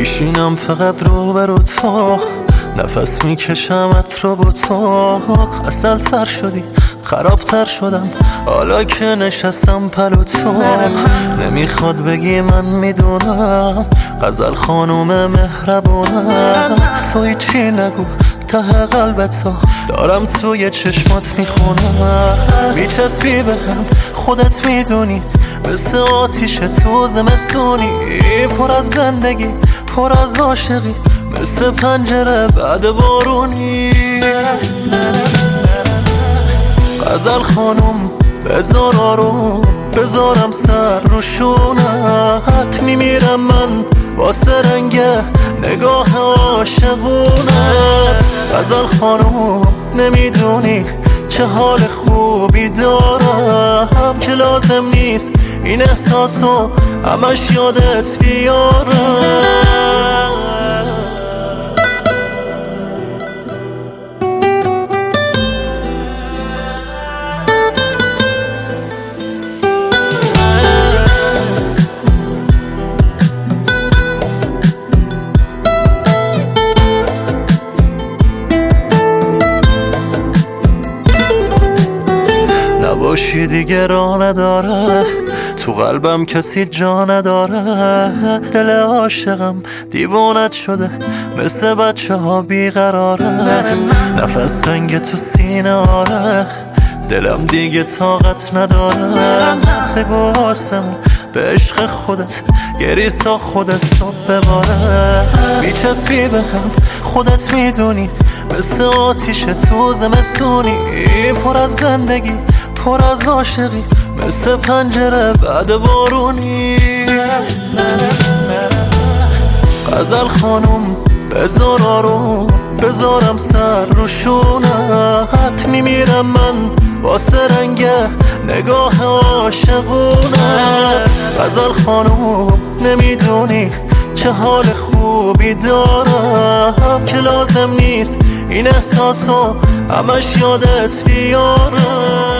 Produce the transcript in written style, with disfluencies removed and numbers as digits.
میشینم فقط رو تو، نفس میکشمت رو با تو. اصل تر شدی خرابتر شدم حالا که نشستم پلو تو. نمیخواد بگی من میدونم غزل خانوم مهربونم. تو هیچی نگو ته قلبتو دارم توی چشمات میخونم. میچسبی بهم خودت میدونی مثل آتیش تو زمستونی. پر از زندگی پر از عاشقی مثل پنجره بعد بارونی. غزل خانم بذار آروم بذارم سر رو شونت. میمیرم من واسه رنگ نگاه عاشقونت. غزل خانم نمیدونی چه حال خوبی دارم که لازم نیست این احساسو همش یادت بیارم. نباشی دیگه راه نداره تو قلبم کسی جا نداره. دل عاشقم دیوانت شده مثل بچه ها بیقراره. نفس تنگ تو سینه آره دلم دیگه طاقت نداره. بگو آسمون به عشق خودت گریسا خودت صبح بباره. میچسبی بهم خودت میدونی مثل آتیش تو زمستونی. پر از زندگی پر از عاشقی مثل پنجره بعد بارونی. غزل خانم بذار آروم بذارم سر رو شونت. میمیرم من واسه رنگ نگاه عاشقونت. غزل خانم نمیدونی چه حال خوبی دارم که لازم نیست این احساسو همش یادت بیارم.